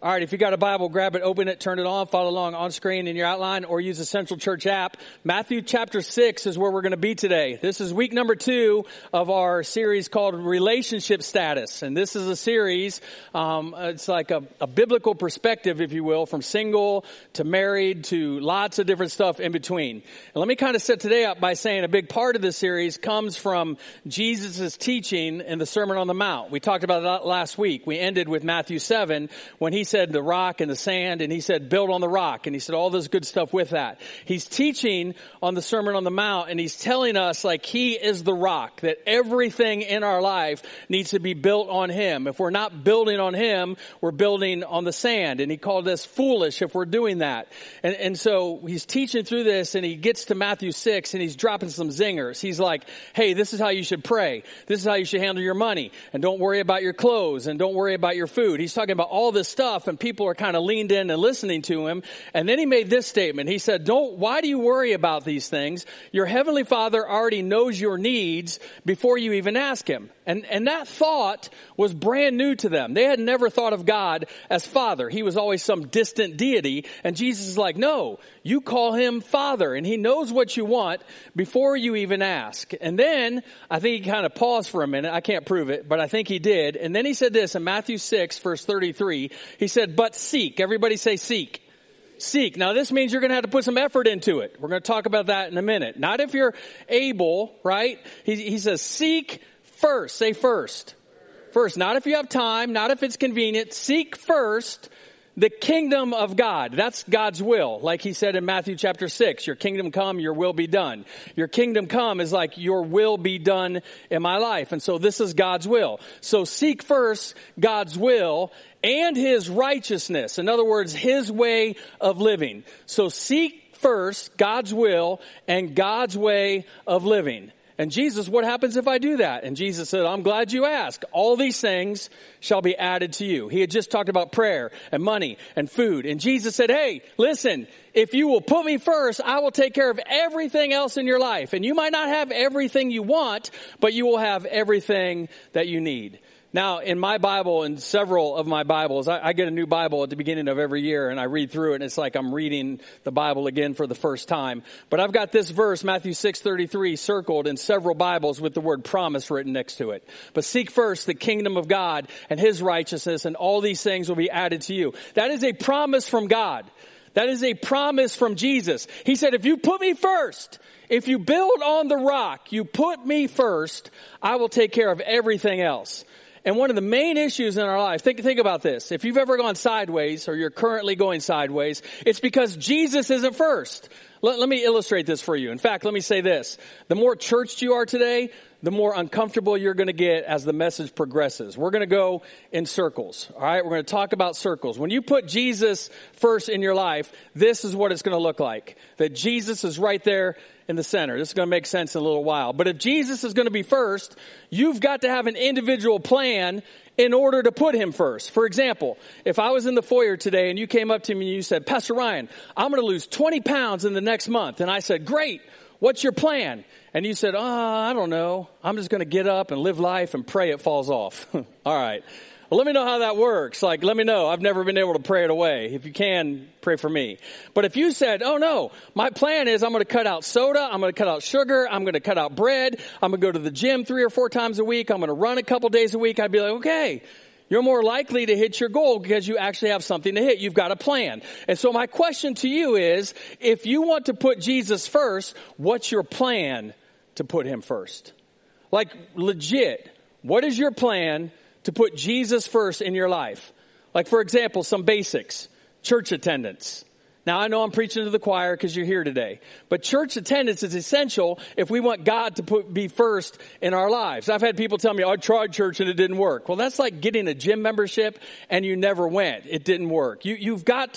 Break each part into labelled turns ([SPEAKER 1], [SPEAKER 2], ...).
[SPEAKER 1] All right, if you got a Bible, grab it, open it, turn it on, follow along on screen in your outline, or use the Central Church app. Matthew chapter 6 is where we're going to be today. This is week number 2 of our series called Relationship Status. And this is a series, it's like a biblical perspective, if you will, from single to married to lots of different stuff in between. And let me kind of set today up by saying a big part of this series comes from Jesus' teaching in the Sermon on the Mount. We talked about that last week. We ended with Matthew 7 when he said the rock and the sand, and he said build on the rock, and he said all this good stuff with that. He's teaching on the Sermon on the Mount, and he's telling us like he is the rock, that everything in our life needs to be built on him. If we're not building on him, we're building on the sand, and he called us foolish if we're doing that. And so he's teaching through this, and he gets to Matthew 6, and he's dropping some zingers. He's like, hey, this is how you should pray. This is how you should handle your money, and don't worry about your clothes, and don't worry about your food. He's talking about all this stuff, and people are kind of leaned in and listening to him. And then he made this statement. He said, why do you worry about these things? Your heavenly Father already knows your needs before you even ask him. And that thought was brand new to them. They had never thought of God as Father. He was always some distant deity. And Jesus is like, no, you call him Father, and he knows what you want before you even ask. And then I think he kind of paused for a minute. I can't prove it, but I think he did. And then he said this in Matthew 6, verse 33. He said, but seek. Everybody say seek. Seek. Now this means you're going to have to put some effort into it. We're going to talk about that in a minute. Not if you're able, right? He says seek first. Say first. First. Not if you have time, not if it's convenient. Seek first the kingdom of God. That's God's will. Like he said in Matthew chapter 6, your kingdom come, your will be done. Your kingdom come is like your will be done in my life. And so this is God's will. So seek first God's will and his righteousness. In other words, his way of living. So seek first God's will and God's way of living. And Jesus, what happens if I do that? And Jesus said, I'm glad you asked. All these things shall be added to you. He had just talked about prayer and money and food. And Jesus said, hey, listen, if you will put me first, I will take care of everything else in your life. And you might not have everything you want, but you will have everything that you need. Now, in my Bible, in several of my Bibles, I get a new Bible at the beginning of every year, and I read through it, and it's like I'm reading the Bible again for the first time. But I've got this verse, Matthew 6:33, circled in several Bibles with the word promise written next to it. But seek first the kingdom of God and his righteousness, and all these things will be added to you. That is a promise from God. That is a promise from Jesus. He said, if you put me first, if you build on the rock, you put me first, I will take care of everything else. And one of the main issues in our life, think about this. If you've ever gone sideways or you're currently going sideways, it's because Jesus isn't first. Let me illustrate this for you. In fact, let me say this. The more churched you are today, the more uncomfortable you're going to get as the message progresses. We're going to go in circles. All right. We're going to talk about circles. When you put Jesus first in your life, this is what it's going to look like. That Jesus is right there in the center. This is going to make sense in a little while. But if Jesus is going to be first, you've got to have an individual plan in order to put him first. For example, if I was in the foyer today and you came up to me and you said, Pastor Ryan, I'm going to lose 20 pounds in the next month. And I said, great. What's your plan? And you said, I don't know. I'm just going to get up and live life and pray it falls off. All right. Well, let me know how that works. Like, let me know. I've never been able to pray it away. If you can, pray for me. But if you said, oh no, my plan is I'm going to cut out soda. I'm going to cut out sugar. I'm going to cut out bread. I'm going to go to the gym 3 or 4 times a week. I'm going to run a couple days a week. I'd be like, okay, you're more likely to hit your goal because you actually have something to hit. You've got a plan. And so my question to you is, if you want to put Jesus first, what's your plan to put him first? Like legit, what is your plan to put Jesus first in your life? Like, for example, some basics. Church attendance. Now, I know I'm preaching to the choir because you're here today. But church attendance is essential if we want God to be first in our lives. I've had people tell me, I tried church and it didn't work. Well, that's like getting a gym membership and you never went. It didn't work. You have got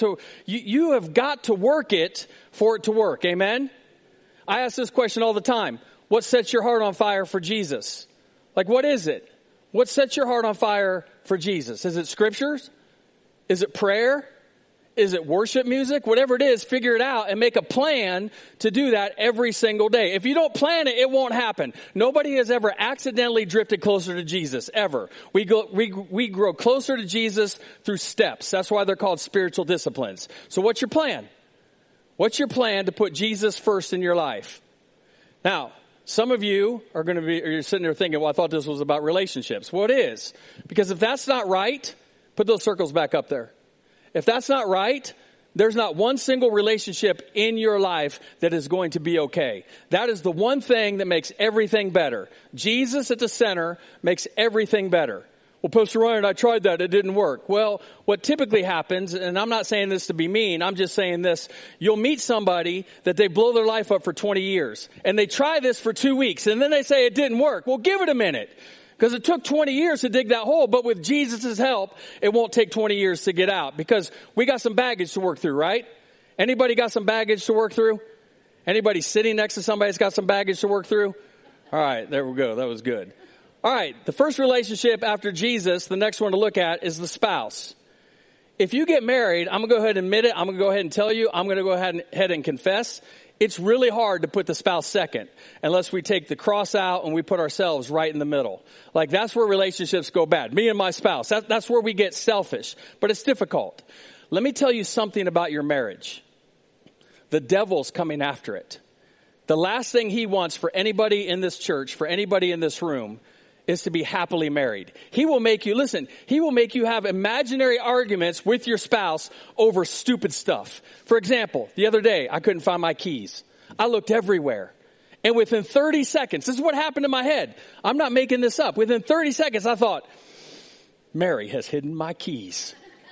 [SPEAKER 1] to work it for it to work. Amen? I ask this question all the time. What sets your heart on fire for Jesus? Like, what is it? What sets your heart on fire for Jesus? Is it scriptures? Is it prayer? Is it worship music? Whatever it is, figure it out and make a plan to do that every single day. If you don't plan it, it won't happen. Nobody has ever accidentally drifted closer to Jesus, ever. We grow closer to Jesus through steps. That's why they're called spiritual disciplines. So what's your plan? What's your plan to put Jesus first in your life? Now, some of you are going to be, or you're sitting there thinking, well, I thought this was about relationships. Well, it is. Because if that's not right, put those circles back up there. If that's not right, there's not one single relationship in your life that is going to be okay. That is the one thing that makes everything better. Jesus at the center makes everything better. Well, Pastor Ryan, I tried that. It didn't work. Well, what typically happens, and I'm not saying this to be mean, I'm just saying this. You'll meet somebody that they blow their life up for 20 years, and they try this for 2 weeks, and then they say it didn't work. Well, give it a minute. Because it took 20 years to dig that hole, but with Jesus' help, it won't take 20 years to get out. Because we got some baggage to work through, right? Anybody got some baggage to work through? Anybody sitting next to somebody that's got some baggage to work through? All right, there we go. That was good. All right, the first relationship after Jesus, the next one to look at is the spouse. If you get married, I'm going to go ahead and admit it. I'm going to go ahead and tell you. I'm going to go ahead and confess. It's really hard to put the spouse second unless we take the cross out and we put ourselves right in the middle. Like, that's where relationships go bad. Me and my spouse, that's where we get selfish. But it's difficult. Let me tell you something about your marriage. The devil's coming after it. The last thing he wants for anybody in this church, for anybody in this room, is to be happily married. He will make you have imaginary arguments with your spouse over stupid stuff. For example, the other day, I couldn't find my keys. I looked everywhere. And within 30 seconds, this is what happened in my head. I'm not making this up. Within 30 seconds, I thought, Mary has hidden my keys.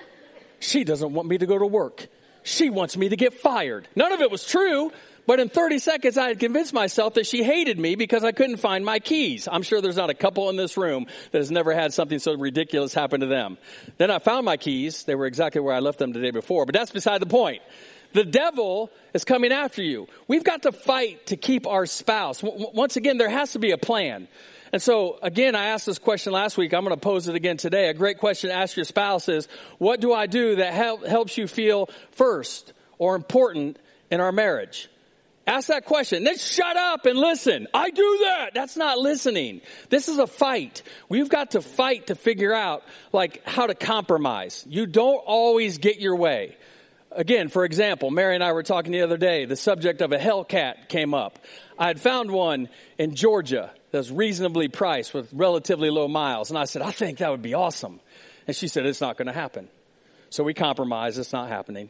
[SPEAKER 1] She doesn't want me to go to work. She wants me to get fired. None of it was true. But in 30 seconds, I had convinced myself that she hated me because I couldn't find my keys. I'm sure there's not a couple in this room that has never had something so ridiculous happen to them. Then I found my keys. They were exactly where I left them the day before. But that's beside the point. The devil is coming after you. We've got to fight to keep our spouse. Once again, there has to be a plan. And so, again, I asked this question last week. I'm going to pose it again today. A great question to ask your spouse is, what do I do that helps you feel first or important in our marriage? Ask that question. Then shut up and listen. I do that. That's not listening. This is a fight. We've got to fight to figure out, how to compromise. You don't always get your way. Again, for example, Mary and I were talking the other day. The subject of a Hellcat came up. I had found one in Georgia that's reasonably priced with relatively low miles. And I said, I think that would be awesome. And she said, it's not going to happen. So we compromised. It's not happening.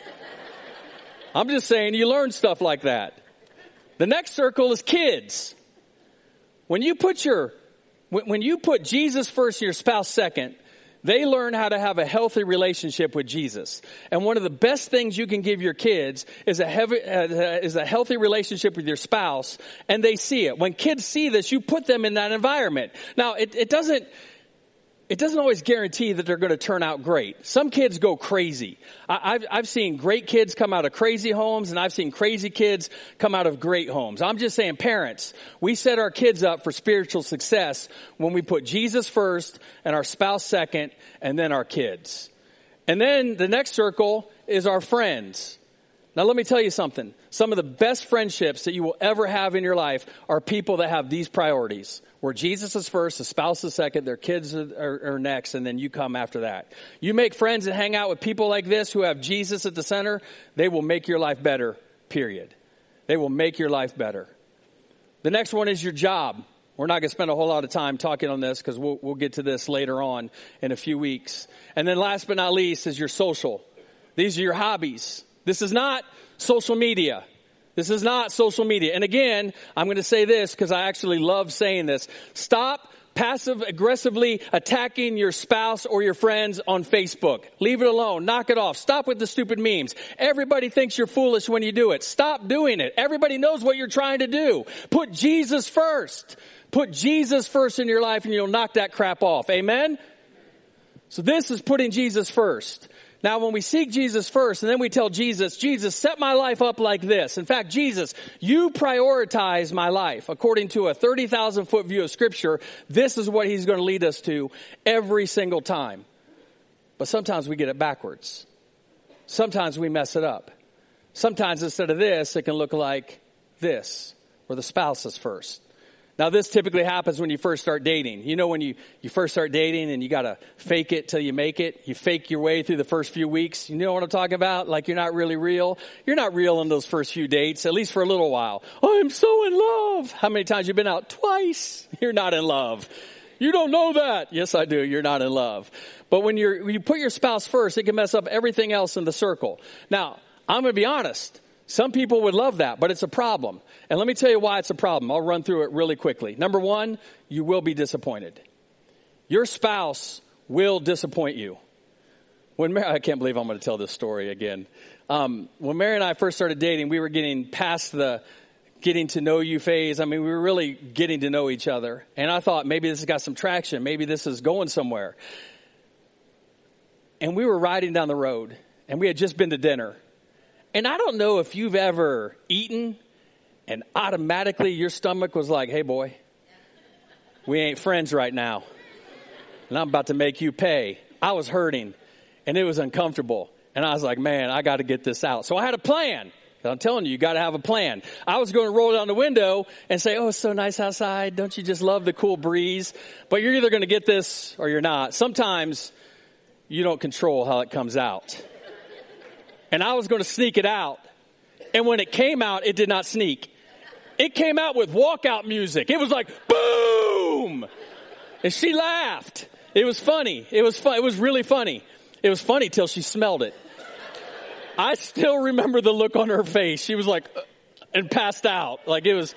[SPEAKER 1] I'm just saying you learn stuff like that. The next circle is kids. When you put Jesus first and your spouse second, they learn how to have a healthy relationship with Jesus. And one of the best things you can give your kids is a healthy relationship with your spouse, and they see it. When kids see this, you put them in that environment. Now, it doesn't always guarantee that they're going to turn out great. Some kids go crazy. I've seen great kids come out of crazy homes, and I've seen crazy kids come out of great homes. I'm just saying, parents, we set our kids up for spiritual success when we put Jesus first and our spouse second, and then our kids. And then the next circle is our friends. Now, let me tell you something. Some of the best friendships that you will ever have in your life are people that have these priorities. Where Jesus is first, the spouse is second, their kids are next, and then you come after that. You make friends and hang out with people like this who have Jesus at the center, they will make your life better, period. They will make your life better. The next one is your job. We're not going to spend a whole lot of time talking on this because we'll get to this later on in a few weeks. And then last but not least is your social. These are your hobbies. This is not social media. This is not social media. And again, I'm going to say this because I actually love saying this. Stop passive-aggressively attacking your spouse or your friends on Facebook. Leave it alone. Knock it off. Stop with the stupid memes. Everybody thinks you're foolish when you do it. Stop doing it. Everybody knows what you're trying to do. Put Jesus first. Put Jesus first in your life and you'll knock that crap off. Amen? So this is putting Jesus first. Now, when we seek Jesus first, and then we tell Jesus, Jesus, set my life up like this. In fact, Jesus, you prioritize my life. According to a 30,000-foot view of Scripture, this is what he's going to lead us to every single time. But sometimes we get it backwards. sometimes we mess it up. Sometimes instead of this, it can look like this, where the spouse is first. Now, this typically happens when you first start dating. You know, when you first start dating and you got to fake it till you make it. You fake your way through the first few weeks. You know what I'm talking about? Like you're not really real. You're not real in those first few dates, at least for a little while. I'm so in love. How many times you've been out? Twice. You're not in love. You don't know that. Yes, I do. You're not in love. But when you put your spouse first, it can mess up everything else in the circle. Now, I'm going to be honest. Some people would love that, but it's a problem. And let me tell you why it's a problem. I'll run through it really quickly. Number one, you will be disappointed. Your spouse will disappoint you. I can't believe I'm going to tell this story again. When Mary and I first started dating, we were getting past the getting to know you phase. I mean, we were really getting to know each other. And I thought maybe this has got some traction. Maybe this is going somewhere. And we were riding down the road, and we had just been to dinner. And I don't know if you've ever eaten and automatically your stomach was like, hey, boy, we ain't friends right now. And I'm about to make you pay. I was hurting and it was uncomfortable. And I was like, man, I got to get this out. So I had a plan. I'm telling you got to have a plan. I was going to roll down the window and say, oh, it's so nice outside. Don't you just love the cool breeze? But you're either going to get this or you're not. Sometimes you don't control how it comes out. And I was going to sneak it out. And when it came out, it did not sneak. It came out with walkout music. It was like, boom! And she laughed. It was funny. It was fun. It was really funny. It was funny till she smelled it. I still remember the look on her face. She was like, and passed out. Like it was.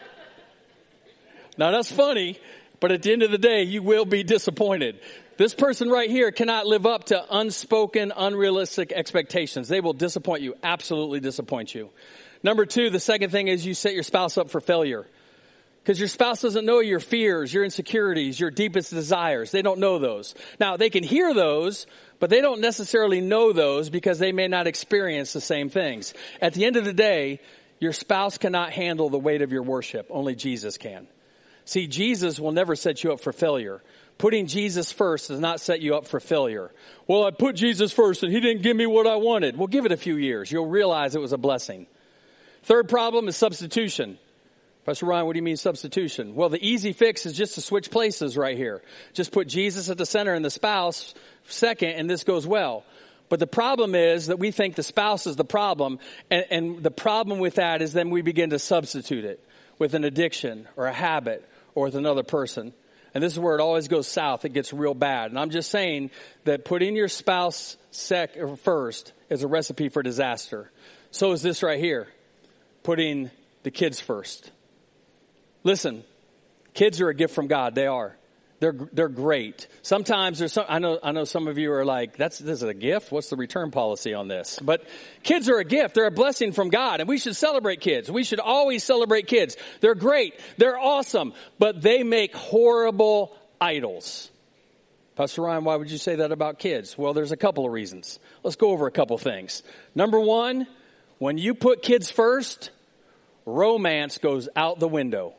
[SPEAKER 1] Now that's funny, but at the end of the day, you will be disappointed. This person right here cannot live up to unspoken, unrealistic expectations. They will disappoint you, absolutely disappoint you. Number two, the second thing is you set your spouse up for failure. Because your spouse doesn't know your fears, your insecurities, your deepest desires. They don't know those. Now, they can hear those, but they don't necessarily know those because they may not experience the same things. At the end of the day, your spouse cannot handle the weight of your worship. Only Jesus can. See, Jesus will never set you up for failure. Putting Jesus first does not set you up for failure. Well, I put Jesus first and he didn't give me what I wanted. Well, give it a few years. You'll realize it was a blessing. Third problem is substitution. Pastor Ryan, what do you mean substitution? Well, the easy fix is just to switch places right here. Just put Jesus at the center and the spouse second, and this goes well. But the problem is that we think the spouse is the problem, and the problem with that is then we begin to substitute it with an addiction or a habit or with another person. And this is where it always goes south. It gets real bad. And I'm just saying that putting your spouse first is a recipe for disaster. So is this right here, putting the kids first. Listen, kids are a gift from God. They are. They're great. Sometimes there's some, I know some of you are like, this is a gift? What's the return policy on this? But kids are a gift. They're a blessing from God. And we should celebrate kids. We should always celebrate kids. They're great. They're awesome. But they make horrible idols. Pastor Ryan, why would you say that about kids? Well, there's a couple of reasons. Let's go over a couple things. Number one, when you put kids first, romance goes out the window.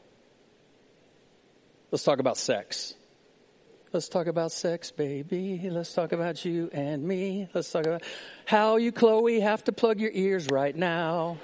[SPEAKER 1] Let's talk about sex. Let's talk about sex, baby. Let's talk about you and me. Let's talk about how you, Chloe, have to plug your ears right now.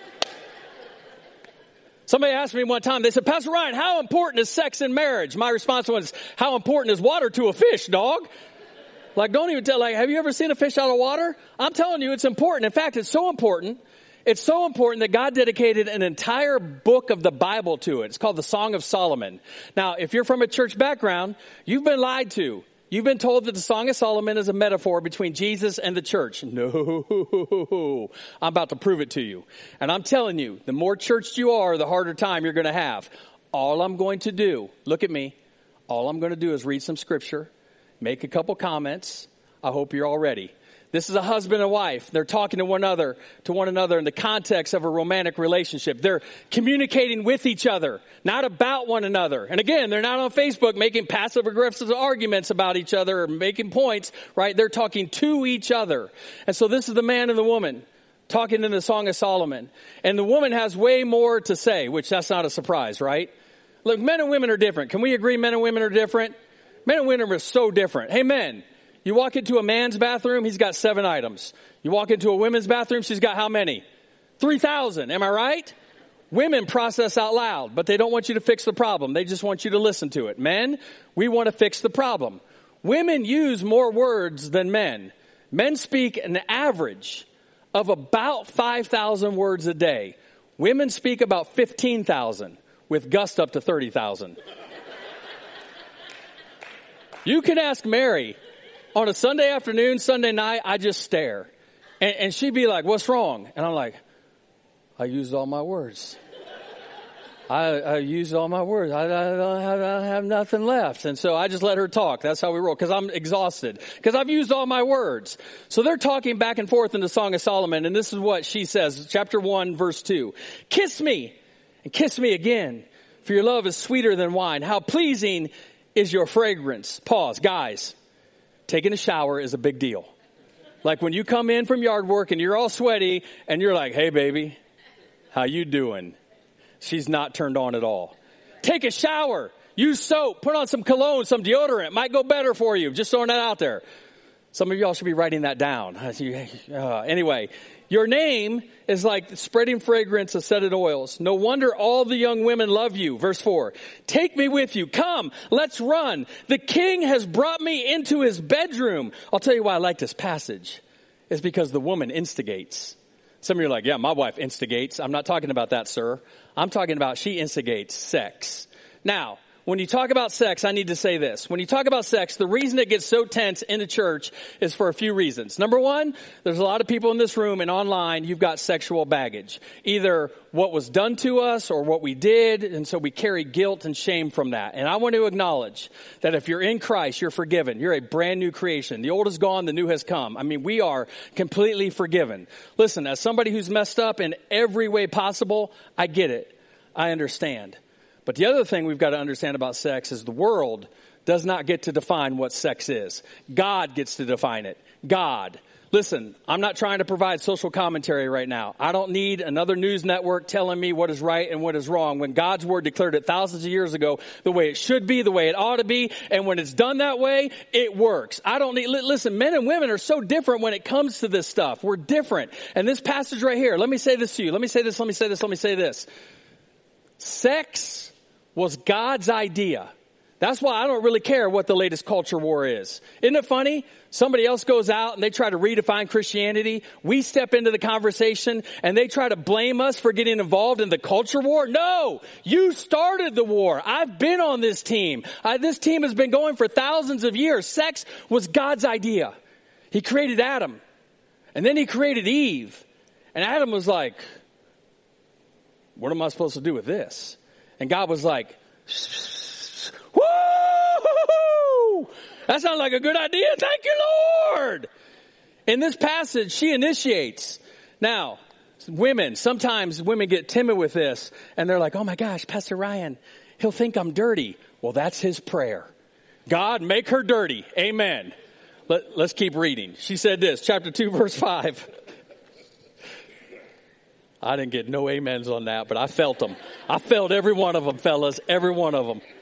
[SPEAKER 1] Somebody asked me one time, they said, Pastor Ryan, how important is sex in marriage? My response was, how important is water to a fish, dog? Like, don't even tell, like, have you ever seen a fish out of water? I'm telling you, it's important. In fact, it's so important that God dedicated an entire book of the Bible to it. It's called the Song of Solomon. Now, if you're from a church background, you've been lied to. You've been told that the Song of Solomon is a metaphor between Jesus and the church. No, I'm about to prove it to you. And I'm telling you, the more churched you are, the harder time you're going to have. All I'm going to do, look at me, all I'm going to do is read some scripture, make a couple comments. I hope you're all ready. This is a husband and wife. They're talking to one another in the context of a romantic relationship. They're communicating with each other, not about one another. And again, they're not on Facebook making passive aggressive arguments about each other or making points, right? They're talking to each other. And so this is the man and the woman talking in the Song of Solomon. And the woman has way more to say, which that's not a surprise, right? Look, men and women are different. Can we agree men and women are different? Men and women are so different. Hey, men. You walk into a man's bathroom, he's got 7 items. You walk into a women's bathroom, she's got how many? 3,000. Am I right? Women process out loud, but they don't want you to fix the problem. They just want you to listen to it. Men, we want to fix the problem. Women use more words than men. Men speak an average of about 5,000 words a day. Women speak about 15,000 with gust up to 30,000. You can ask Mary on a Sunday afternoon, Sunday night, I just stare. And she'd be like, what's wrong? And I'm like, I used all my words. I used all my words. I don't have nothing left. And so I just let her talk. That's how we roll. Because I'm exhausted. Because I've used all my words. So they're talking back and forth in the Song of Solomon. And this is what she says. Chapter 1, verse 2. Kiss me and kiss me again. For your love is sweeter than wine. How pleasing is your fragrance. Pause. Guys, taking a shower is a big deal. Like when you come in from yard work and you're all sweaty and you're like, hey, baby, how you doing? She's not turned on at all. Take a shower. Use soap. Put on some cologne, some deodorant. Might go better for you. Just throwing that out there. Some of y'all should be writing that down. Anyway, your name is like spreading fragrance of scented oils. No wonder all the young women love you. Verse 4. Take me with you. Come, let's run. The king has brought me into his bedroom. I'll tell you why I like this passage. It's because the woman instigates. Some of you are like, yeah, my wife instigates. I'm not talking about that, sir. I'm talking about she instigates sex. Now, when you talk about sex, I need to say this. When you talk about sex, the reason it gets so tense in the church is for a few reasons. Number one, there's a lot of people in this room and online, you've got sexual baggage. Either what was done to us or what we did, and so we carry guilt and shame from that. And I want to acknowledge that if you're in Christ, you're forgiven. You're a brand new creation. The old is gone, the new has come. I mean, we are completely forgiven. Listen, as somebody who's messed up in every way possible, I get it. I understand. But the other thing we've got to understand about sex is the world does not get to define what sex is. God gets to define it. God. Listen, I'm not trying to provide social commentary right now. I don't need another news network telling me what is right and what is wrong when God's word declared it thousands of years ago the way it should be, the way it ought to be, and when it's done that way, it works. I don't need, listen, men and women are so different when it comes to this stuff. We're different. And this passage right here, let me say this to you. Let me say this, let me say this, let me say this. Sex was God's idea. That's why I don't really care what the latest culture war is. Isn't it funny? Somebody else goes out and they try to redefine Christianity. We step into the conversation and they try to blame us for getting involved in the culture war. No, you started the war. I've been on this team. This team has been going for thousands of years. Sex was God's idea. He created Adam and then he created Eve. And Adam was like, what am I supposed to do with this? And God was like, woo! That sounds like a good idea. Thank you, Lord. In this passage, she initiates. Now, sometimes women get timid with this. And they're like, oh my gosh, Pastor Ryan, he'll think I'm dirty. Well, that's his prayer. God, make her dirty. Amen. Let's keep reading. She said this, chapter 2, verse 5. I didn't get no amens on that, but I felt them. I felt every one of them, fellas, every one of them.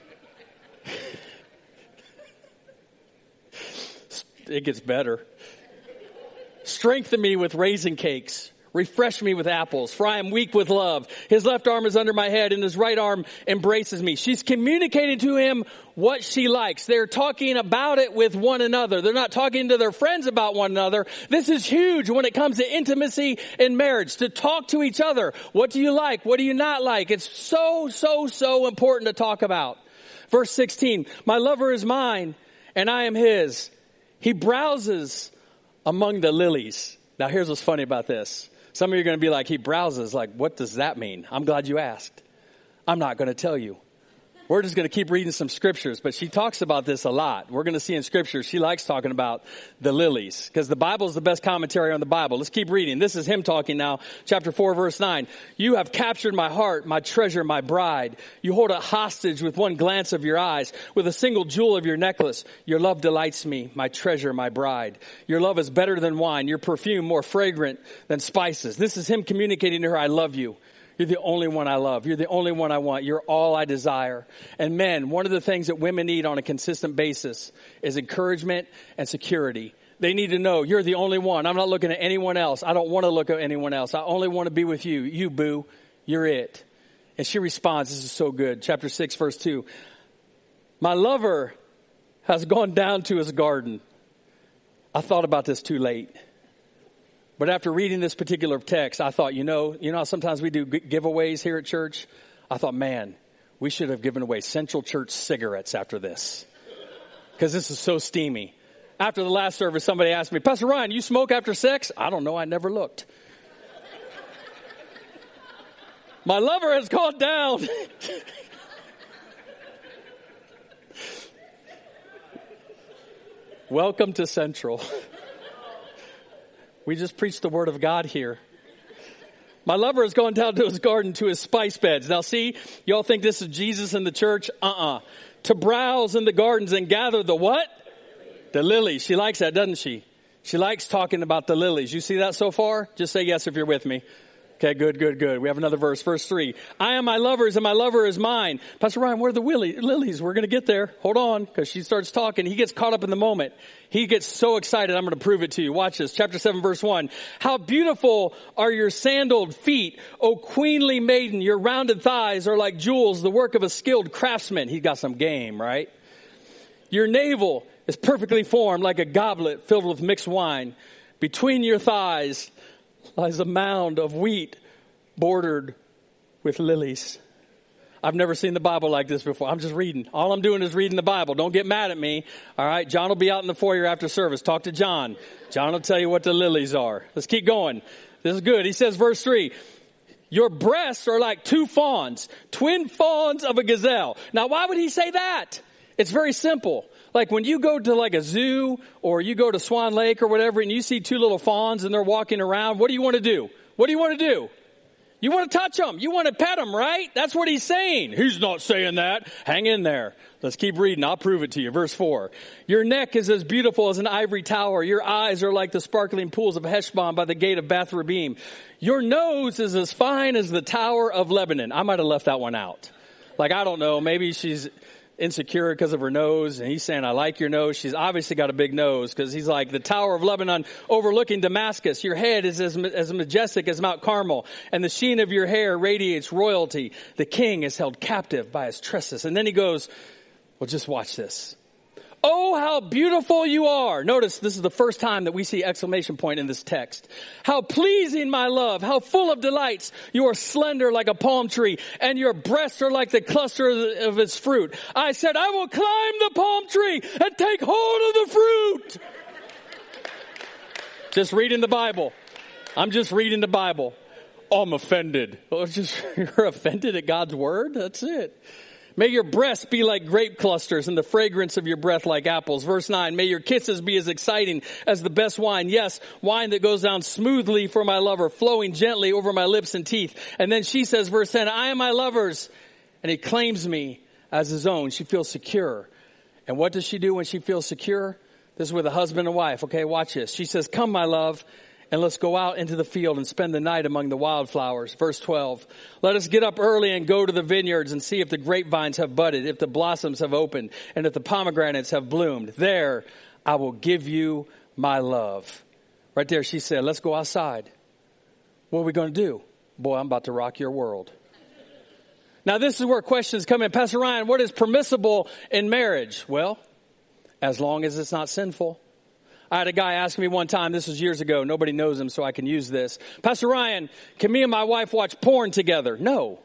[SPEAKER 1] It gets better. Strengthen me with raisin cakes. Refresh me with apples, for I am weak with love. His left arm is under my head and his right arm embraces me. She's communicating to him what she likes. They're talking about it with one another. They're not talking to their friends about one another. This is huge when it comes to intimacy in marriage, to talk to each other. What do you like? What do you not like? It's so important to talk about. Verse 16, my lover is mine and I am his. He browses among the lilies. Now here's what's funny about this. Some of you are going to be like, he browses. Like, what does that mean? I'm glad you asked. I'm not going to tell you. We're just going to keep reading some scriptures, but she talks about this a lot. We're going to see in scripture, she likes talking about the lilies because the Bible is the best commentary on the Bible. Let's keep reading. This is him talking now. Chapter 4, verse 9. You have captured my heart, my treasure, my bride. You hold it hostage with one glance of your eyes, with a single jewel of your necklace. Your love delights me, my treasure, my bride. Your love is better than wine, your perfume more fragrant than spices. This is him communicating to her, I love you. You're the only one I love. You're the only one I want. You're all I desire. And men, one of the things that women need on a consistent basis is encouragement and security. They need to know you're the only one. I'm not looking at anyone else. I don't want to look at anyone else. I only want to be with you. You, boo. You're it. And she responds, this is so good. Chapter 6, verse 2. My lover has gone down to his garden. I thought about this too late. But after reading this particular text, I thought, you know how sometimes we do giveaways here at church? I thought, man, we should have given away Central Church cigarettes after this. Because this is so steamy. After the last service, somebody asked me, Pastor Ryan, you smoke after sex? I don't know. I never looked. My lover has gone down. Welcome to Central. We just preached the word of God here. My lover has gone down to his garden, to his spice beds. Now see, y'all think this is Jesus in the church? To browse in the gardens and gather the what? The lilies. She likes that, doesn't she? She likes talking about the lilies. You see that so far? Just say yes if you're with me. Okay, good. We have another verse. Verse 3. I am my lover's and my lover is mine. Pastor Ryan, where are the lilies? We're going to get there. Hold on, because she starts talking. He gets caught up in the moment. He gets so excited. I'm going to prove it to you. Watch this. Chapter 7, verse 1. How beautiful are your sandaled feet, O queenly maiden. Your rounded thighs are like jewels, the work of a skilled craftsman. He got some game, right? Your navel is perfectly formed like a goblet filled with mixed wine. Between your thighs lies a mound of wheat bordered with lilies. I've never seen the Bible like this before. I'm just reading. All I'm doing is reading the Bible. Don't get mad at me. All right. John will be out in the foyer after service. Talk to John. John will tell you what the lilies are. Let's keep going. This is good. He says, verse 3, your breasts are like two fawns, twin fawns of a gazelle. Now, why would he say that? It's very simple. Like when you go to like a zoo or you go to Swan Lake or whatever and you see two little fawns and they're walking around, what do you want to do? What do you want to do? You want to touch them. You want to pet them, right? That's what he's saying. He's not saying that. Hang in there. Let's keep reading. I'll prove it to you. Verse 4. Your neck is as beautiful as an ivory tower. Your eyes are like the sparkling pools of Heshbon by the gate of Bath Rabim. Your nose is as fine as the tower of Lebanon. I might have left that one out. Like, I don't know. Maybe she's insecure because of her nose, and he's saying, I like your nose. She's obviously got a big nose because he's like the Tower of Lebanon overlooking Damascus. Your head is as majestic as Mount Carmel, and the sheen of your hair radiates royalty. The king is held captive by his tresses. And then he goes, well, just watch this. Oh, how beautiful you are. Notice this is the first time that we see exclamation point in this text. How pleasing, my love. How full of delights. You are slender like a palm tree, and your breasts are like the cluster of its fruit. I said, I will climb the palm tree and take hold of the fruit. Just reading the Bible. I'm just reading the Bible. Oh, I'm offended. Well, you're offended at God's word? That's it. May your breasts be like grape clusters and the fragrance of your breath like apples. Verse 9, may your kisses be as exciting as the best wine. Yes, wine that goes down smoothly for my lover, flowing gently over my lips and teeth. And then she says, verse 10, I am my lover's, and he claims me as his own. She feels secure. And what does she do when she feels secure? This is with a husband and wife. Okay, watch this. She says, come, my love, and let's go out into the field and spend the night among the wildflowers. Verse 12, let us get up early and go to the vineyards and see if the grapevines have budded, if the blossoms have opened, and if the pomegranates have bloomed. There I will give you my love. Right there she said, let's go outside. What are we going to do? Boy, I'm about to rock your world. Now this is where questions come in. Pastor Ryan, what is permissible in marriage? Well, as long as it's not sinful. I had a guy ask me one time, this was years ago, nobody knows him, so I can use this. Pastor Ryan, can me and my wife watch porn together? No.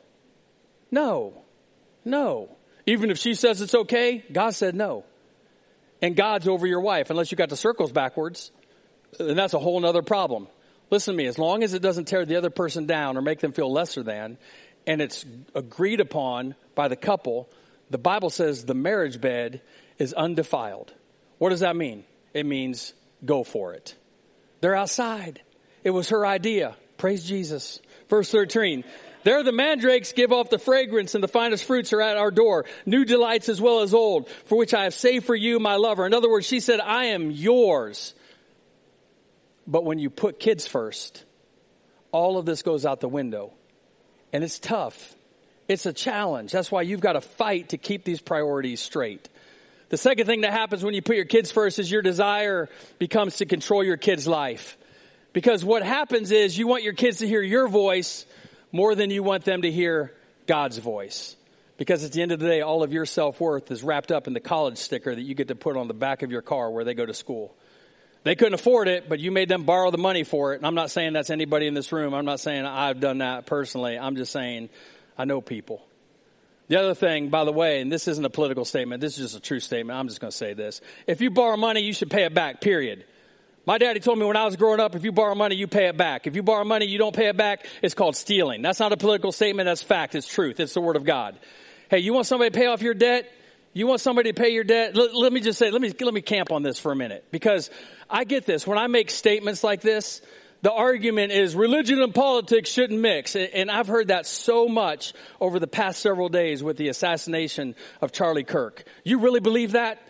[SPEAKER 1] Even if she says it's okay, God said no. And God's over your wife, unless you got the circles backwards. And that's a whole other problem. Listen to me, as long as it doesn't tear the other person down or make them feel lesser than, and it's agreed upon by the couple, the Bible says the marriage bed is undefiled. What does that mean? It means go for it. They're outside. It was her idea. Praise Jesus. Verse 13. There the mandrakes give off the fragrance, and the finest fruits are at our door. New delights as well as old, for which I have saved for you, my lover. In other words, she said, I am yours. But when you put kids first, all of this goes out the window. And it's tough. It's a challenge. That's why you've got to fight to keep these priorities straight. The second thing that happens when you put your kids first is your desire becomes to control your kid's life. Because what happens is you want your kids to hear your voice more than you want them to hear God's voice. Because at the end of the day, all of your self-worth is wrapped up in the college sticker that you get to put on the back of your car where they go to school. They couldn't afford it, but you made them borrow the money for it. And I'm not saying that's anybody in this room. I'm not saying I've done that personally. I'm just saying I know people. The other thing, by the way, and this isn't a political statement. This is just a true statement. I'm just going to say this. If you borrow money, you should pay it back, period. My daddy told me when I was growing up, if you borrow money, you pay it back. If you borrow money, you don't pay it back, it's called stealing. That's not a political statement. That's fact. It's truth. It's the word of God. Hey, you want somebody to pay off your debt? You want somebody to pay your debt? Let me just say, let me camp on this for a minute. Because I get this. When I make statements like this, the argument is religion and politics shouldn't mix. And I've heard that so much over the past several days with the assassination of Charlie Kirk. You really believe that?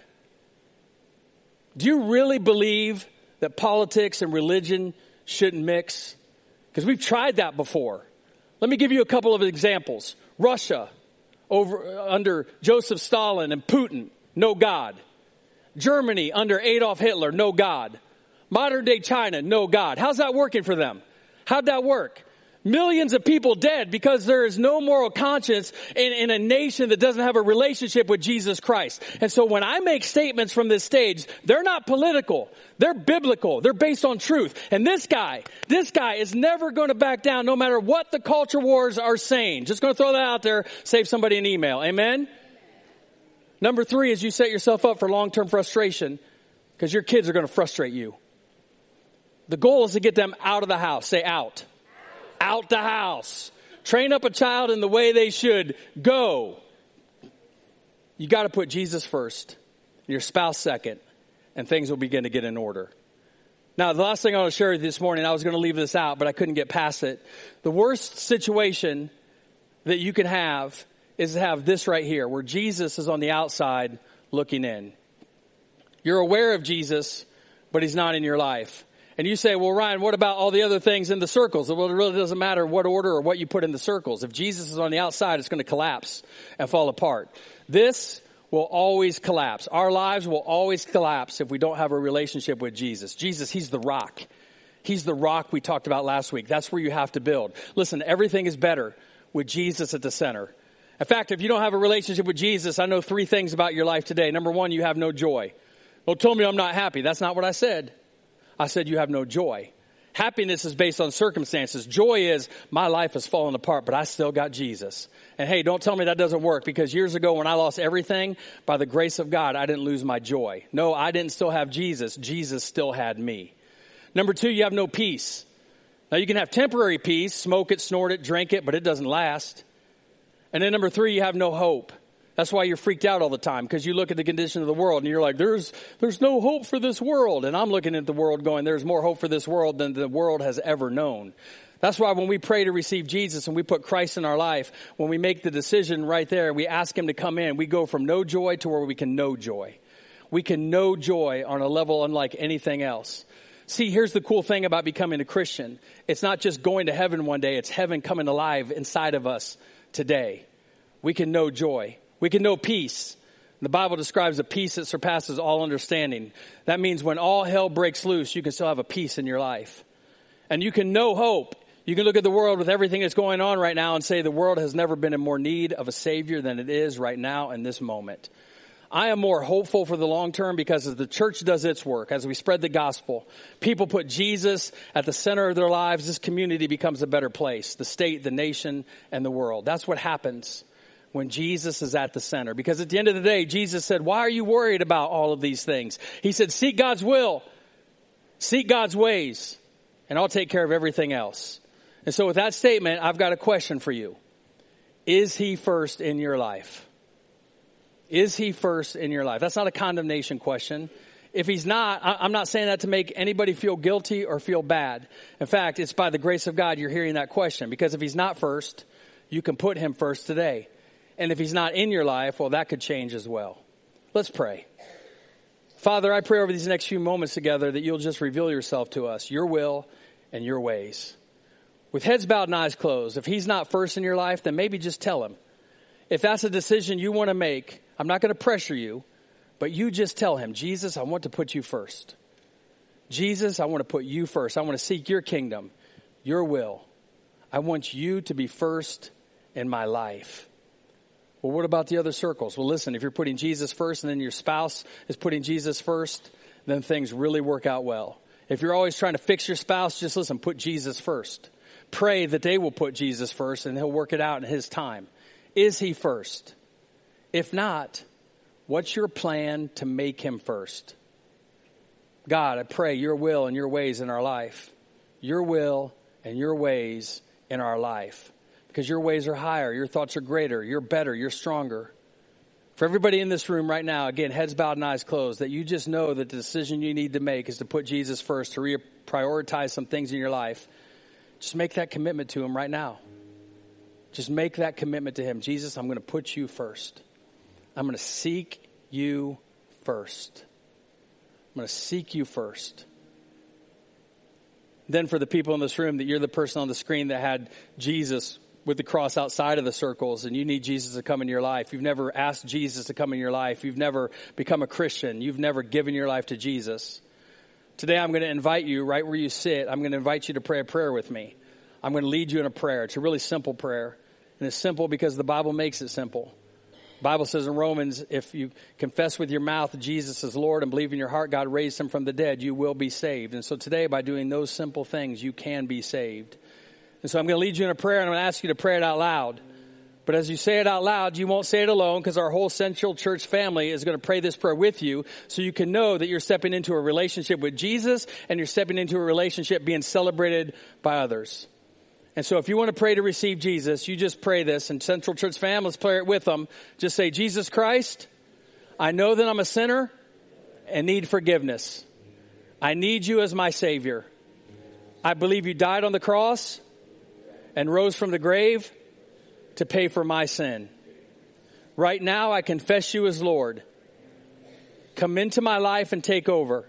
[SPEAKER 1] Do you really believe that politics and religion shouldn't mix? Because we've tried that before. Let me give you a couple of examples. Russia, under Joseph Stalin and Putin, no God. Germany under Adolf Hitler, no God. Modern day China, no God. How's that working for them? How'd that work? Millions of people dead because there is no moral conscience in a nation that doesn't have a relationship with Jesus Christ. And so when I make statements from this stage, they're not political. They're biblical. They're based on truth. And this guy is never going to back down no matter what the culture wars are saying. Just going to throw that out there, save somebody an email. Amen? Number 3 is you set yourself up for long-term frustration because your kids are going to frustrate you. The goal is to get them out of the house. Say out. Out the house. Train up a child in the way they should go. You got to put Jesus first, your spouse second, and things will begin to get in order. Now, the last thing I want to share with you this morning, I was going to leave this out, but I couldn't get past it. The worst situation that you can have is to have this right here, where Jesus is on the outside looking in. You're aware of Jesus, but he's not in your life. And you say, well, Ryan, what about all the other things in the circles? Well, it really doesn't matter what order or what you put in the circles. If Jesus is on the outside, it's going to collapse and fall apart. This will always collapse. Our lives will always collapse if we don't have a relationship with Jesus. Jesus, he's the rock. He's the rock we talked about last week. That's where you have to build. Listen, everything is better with Jesus at the center. In fact, if you don't have a relationship with Jesus, I know 3 things about your life today. Number 1, you have no joy. Don't tell me I'm not happy. That's not what I said. I said you have no joy. Happiness is based on circumstances. Joy is my life has fallen apart, but I still got Jesus. And hey, don't tell me that doesn't work, because years ago when I lost everything, by the grace of God, I didn't lose my joy. No, I didn't still have Jesus. Jesus still had me. Number 2, you have no peace. Now you can have temporary peace, smoke it, snort it, drink it, but it doesn't last. And then number 3, you have no hope. That's why you're freaked out all the time, because you look at the condition of the world and you're like, there's no hope for this world. And I'm looking at the world going, there's more hope for this world than the world has ever known. That's why when we pray to receive Jesus and we put Christ in our life, when we make the decision right there, we ask him to come in, we go from no joy to where we can know joy. We can know joy on a level unlike anything else. See, here's the cool thing about becoming a Christian. It's not just going to heaven one day. It's heaven coming alive inside of us today. We can know joy. We can know peace. The Bible describes a peace that surpasses all understanding. That means when all hell breaks loose, you can still have a peace in your life. And you can know hope. You can look at the world with everything that's going on right now and say the world has never been in more need of a Savior than it is right now in this moment. I am more hopeful for the long term because as the church does its work, as we spread the gospel, people put Jesus at the center of their lives, this community becomes a better place. The state, the nation, and the world. That's what happens when Jesus is at the center. Because at the end of the day, Jesus said, why are you worried about all of these things? He said, seek God's will, seek God's ways, and I'll take care of everything else. And so with that statement, I've got a question for you. Is he first in your life? Is he first in your life? That's not a condemnation question. If he's not, I'm not saying that to make anybody feel guilty or feel bad. In fact, it's by the grace of God you're hearing that question. Because if he's not first, you can put him first today. And if he's not in your life, well, that could change as well. Let's pray. Father, I pray over these next few moments together that you'll just reveal yourself to us, your will and your ways. with heads bowed and eyes closed, if he's not first in your life, then maybe just tell him. If that's a decision you want to make, I'm not going to pressure you, but you just tell him, Jesus, I want to put you first. Jesus, I want to put you first. I want to seek your kingdom, your will. I want you to be first in my life. Well, what about the other circles? Well, listen, if you're putting Jesus first and then your spouse is putting Jesus first, then things really work out well. If you're always trying to fix your spouse, just listen, put Jesus first. Pray that they will put Jesus first and he'll work it out in his time. Is he first? If not, what's your plan to make him first? God, I pray your will and your ways in our life. Your will and your ways in our life. Because your ways are higher, your thoughts are greater, you're better, you're stronger. For everybody in this room right now, again, heads bowed and eyes closed, that you just know that the decision you need to make is to put Jesus first, to prioritize some things in your life. Just make that commitment to him right now. Just make that commitment to him. Jesus, I'm going to put you first. I'm going to seek you first. I'm going to seek you first. Then for the people in this room, that you're the person on the screen that had Jesus with the cross outside of the circles, and you need Jesus to come in your life. You've never asked Jesus to come in your life. You've never become a Christian. You've never given your life to Jesus. Today I'm going to invite you right where you sit. I'm going to invite you to pray a prayer with me. I'm going to lead you in a prayer. It's a really simple prayer. And it's simple because the Bible makes it simple. The Bible says in Romans, if you confess with your mouth Jesus is Lord and believe in your heart God raised him from the dead, you will be saved. And so today, by doing those simple things, you can be saved. And so I'm going to lead you in a prayer, and I'm going to ask you to pray it out loud. But as you say it out loud, you won't say it alone, because our whole Central Church family is going to pray this prayer with you, so you can know that you're stepping into a relationship with Jesus, and you're stepping into a relationship being celebrated by others. And so if you want to pray to receive Jesus, you just pray this. And Central Church fam, let's pray it with them. Just say, Jesus Christ, I know that I'm a sinner and need forgiveness. I need you as my Savior. I believe you died on the cross and rose from the grave to pay for my sin. Right now, I confess you as Lord. Come into my life and take over.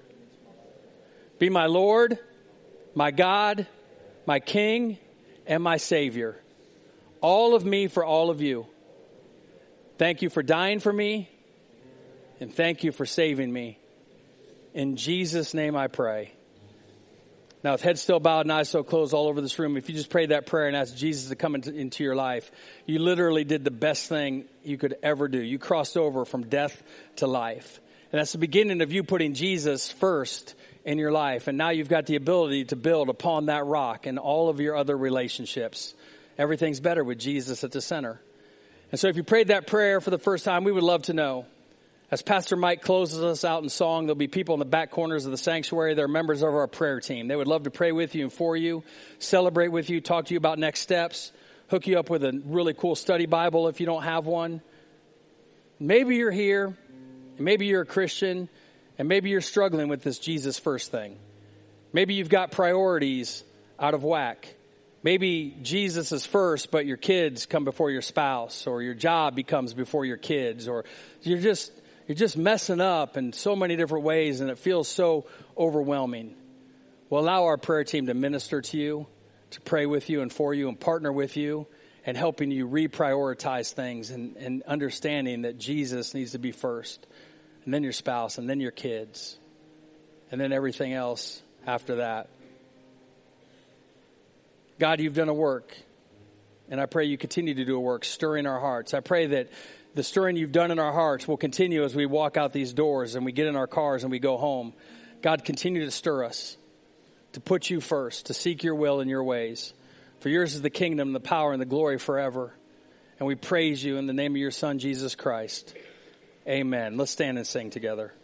[SPEAKER 1] Be my Lord, my God, my King, and my Savior. All of me for all of you. Thank you for dying for me, and thank you for saving me. In Jesus' name I pray. Now, with heads still bowed and eyes still closed all over this room, if you just prayed that prayer and asked Jesus to come into your life, you literally did the best thing you could ever do. You crossed over from death to life. And that's the beginning of you putting Jesus first in your life. And now you've got the ability to build upon that rock and all of your other relationships. Everything's better with Jesus at the center. And so if you prayed that prayer for the first time, we would love to know. As Pastor Mike closes us out in song, there'll be people in the back corners of the sanctuary. They're members of our prayer team. They would love to pray with you and for you, celebrate with you, talk to you about next steps, hook you up with a really cool study Bible if you don't have one. Maybe you're here, and maybe you're a Christian, and maybe you're struggling with this Jesus first thing. Maybe you've got priorities out of whack. Maybe Jesus is first, but your kids come before your spouse, or your job becomes before your kids, or you're just messing up in so many different ways, and it feels so overwhelming. We'll allow our prayer team to minister to you, to pray with you and for you, and partner with you, and helping you reprioritize things, and understanding that Jesus needs to be first, and then your spouse, and then your kids, and then everything else after that. God, you've done a work, and I pray you continue to do a work, stirring our hearts. I pray that the stirring you've done in our hearts will continue as we walk out these doors and we get in our cars and we go home. God, continue to stir us, to put you first, to seek your will and your ways. For yours is the kingdom, the power, and the glory forever. And we praise you in the name of your Son, Jesus Christ. Amen. Let's stand and sing together.